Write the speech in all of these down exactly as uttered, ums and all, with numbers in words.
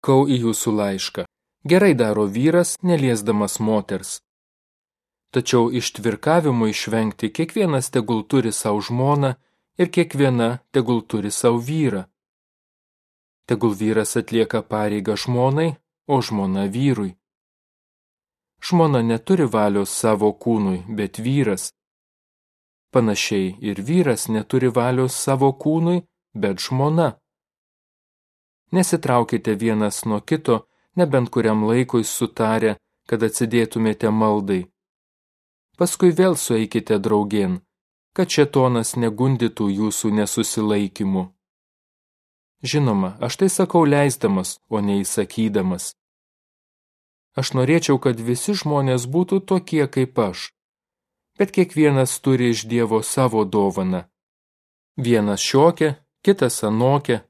Kau į jūsų laišką. Gerai daro vyras, neliesdamas moters. Tačiau ištvirkavimų išvengti kiekvienas tegul turi savo žmoną ir kiekviena tegul turi savo vyrą. Tegul vyras atlieka pareigą žmonai, o žmona vyrui. Žmona neturi valios savo kūnui, bet vyras. Panašiai ir vyras neturi valios savo kūnui, bet žmona. Nesitraukite vienas nuo kito, nebent kuriam laikui sutarę, kad atsidėtumėte maldai. Paskui vėl sueikite draugėn, kad šėtonas negundytų jūsų nesusilaikymu. Žinoma, aš tai sakau leisdamas, o neįsakydamas. Aš norėčiau, kad visi žmonės būtų tokie kaip aš, bet kiekvienas turi iš Dievo savo dovaną. Vienas šiokia, kitas anokia.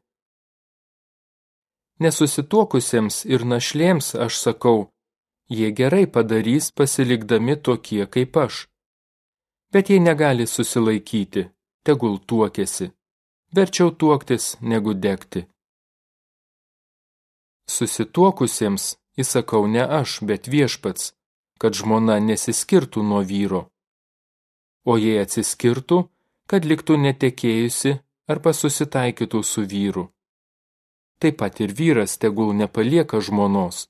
Nesusituokusiems ir našlėms aš sakau, jie gerai padarys pasilikdami tokie kaip aš. Bet jei negali susilaikyti, tegul tuokiasi. Verčiau tuoktis negu degti. Susituokusiems įsakau ne aš, bet viešpats, kad žmona nesiskirtų nuo vyro. O jei atsiskirtų, kad liktų netekėjusi arba susitaikytų su vyru. Taip pat ir vyras tegul nepalieka žmonos.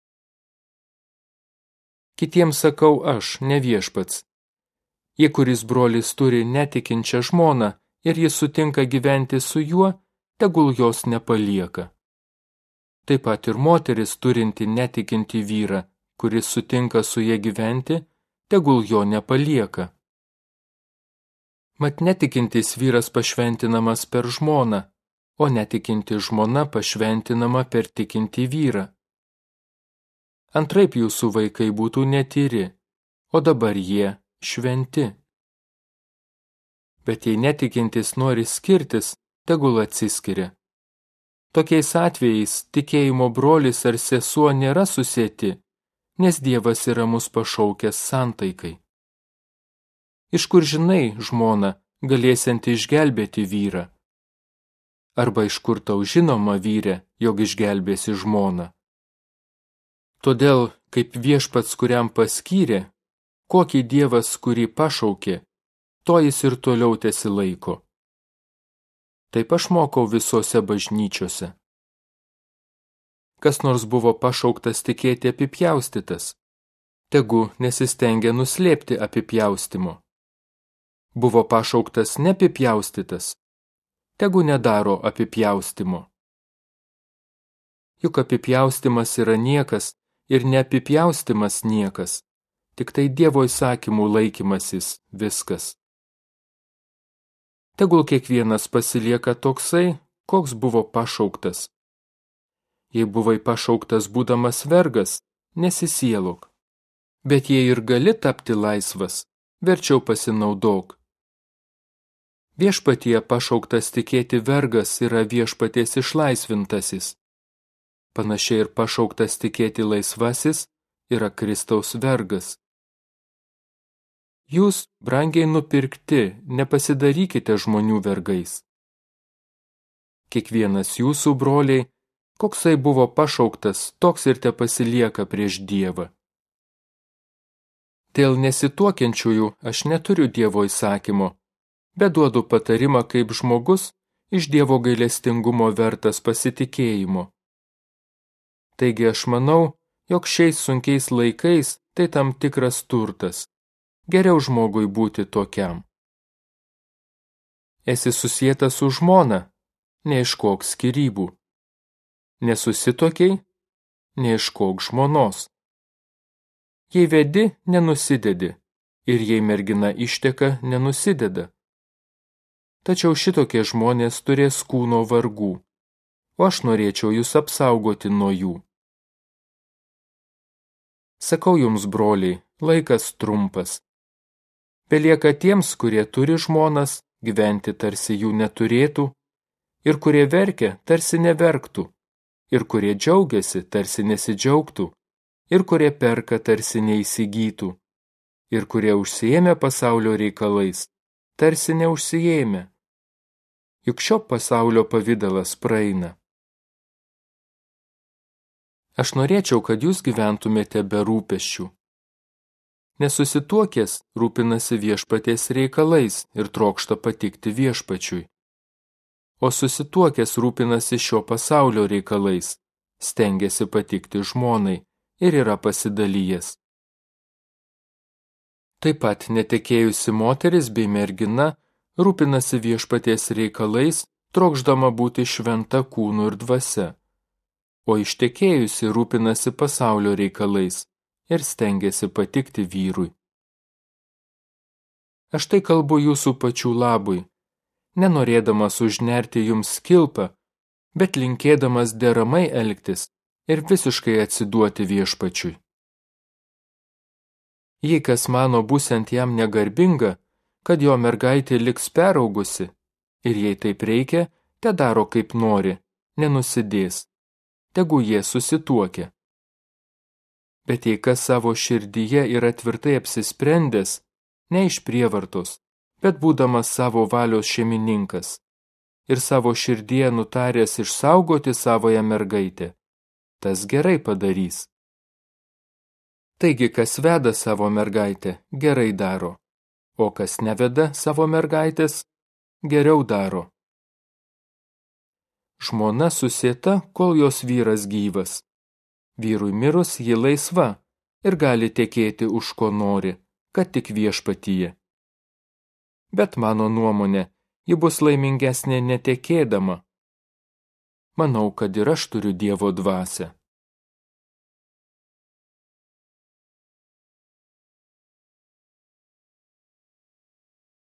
Kitiems sakau aš, ne viešpats. Jei kuris brolis turi netikinčią žmoną ir jis sutinka gyventi su juo, tegul jos nepalieka. Taip pat ir moteris turinti netikinti vyrą, kuris sutinka su ja gyventi, tegul jo nepalieka. Mat netikintis vyras pašventinamas per žmoną, o netikinti žmona pašventinama per tikintį vyrą. Antraip jūsų vaikai būtų netyri, o dabar jie šventi. Bet jei netikintis nori skirtis, tegul atsiskiria. Tokiais atvejais tikėjimo brolis ar sesuo nėra susieti, nes Dievas yra mus pašaukęs santaikai. Iš kur žinai, žmona, galėsianti išgelbėti vyrą? Arba iš kur tau žinoma vyrė, jog išgelbėsi žmoną? Todėl, kaip viešpats, kuriam paskyrė, kokį Dievas, kurį pašaukė, to jis ir toliau tesilaiko. Taip aš mokau visose bažnyčiose. Kas nors buvo pašauktas tikėti apipjaustytas, tegu nesistengia nuslėpti apipjaustimo. Buvo pašauktas neapipjaustytas, tegu nedaro apipjaustimo. Juk apipjaustimas yra niekas ir neapipjaustimas niekas, tik tai Dievo įsakymų laikymasis viskas. Tegul kiekvienas pasilieka toksai, koks buvo pašauktas. Jei buvai pašauktas būdamas vergas, nesisielok. Bet jei ir gali tapti laisvas, verčiau pasinaudok. Viešpatyje pašauktas tikėti vergas yra viešpaties išlaisvintasis. Panašiai ir pašauktas tikėti laisvasis yra Kristaus vergas. Jūs, brangiai nupirkti, nepasidarykite žmonių vergais. Kiekvienas jūsų broliai, koksai buvo pašauktas, toks ir te pasilieka prieš Dievą. Dėl nesituokiančiųjų aš neturiu Dievo įsakymo, bet duodu patarimą kaip žmogus iš Dievo gailestingumo vertas pasitikėjimo. Taigi aš manau, jog šiais sunkiais laikais tai tam tikras turtas. Geriau žmogui būti tokiam. Esi susietas su žmona, neieškok skyrybų. Nesusitokiai, neieškok žmonos. Jei vedi, nenusidedi, ir jei mergina išteka, nenusideda. Tačiau šitokie žmonės turės kūno vargų, o aš norėčiau jūs apsaugoti nuo jų. Sakau jums, broliai, laikas trumpas. Belieka tiems, kurie turi žmonas, gyventi tarsi jų neturėtų, ir kurie verkia, tarsi neverktų, ir kurie džiaugiasi, tarsi nesidžiaugtų, ir kurie perka, tarsi neįsigytų, ir kurie užsiėmė pasaulio reikalais, tarsi neužsiėmė. Juk šio pasaulio pavidalas praeina. Aš norėčiau, kad jūs gyventumėte be rūpesčių. Nesusituokęs rūpinasi viešpaties reikalais ir trokšta patikti viešpačiui. O susituokęs rūpinasi šio pasaulio reikalais, stengiasi patikti žmonai ir yra pasidalijęs. Taip pat netekėjusi moteris bei mergina rūpinasi viešpaties reikalais, trokšdama būti šventa kūnu ir dvasia, o ištekėjusi rūpinasi pasaulio reikalais ir stengiasi patikti vyrui. Aš tai kalbu jūsų pačių labui, nenorėdamas užnerti jums kilpą, bet linkėdamas deramai elgtis ir visiškai atsiduoti viešpačiui. Jei kas mano būsiant jam negarbinga, kad jo mergaitė liks peraugusi, ir jei taip reikia, te daro kaip nori, nenusidės, tegu jie susituokia. Bet jei kas savo širdyje yra tvirtai apsisprendęs, ne iš prievartos, bet būdamas savo valios šeimininkas, ir savo širdyje nutaręs išsaugoti savoją mergaitę, tas gerai padarys. Taigi, kas veda savo mergaitę, gerai daro, o kas neveda savo mergaitės, geriau daro. Žmona susieta, kol jos vyras gyvas. Vyrui mirus ji laisva ir gali tekėti už ko nori, kad tik viešpatyje. Bet mano nuomonė, ji bus laimingesnė netekėdama. Manau, kad ir aš turiu Dievo dvasią.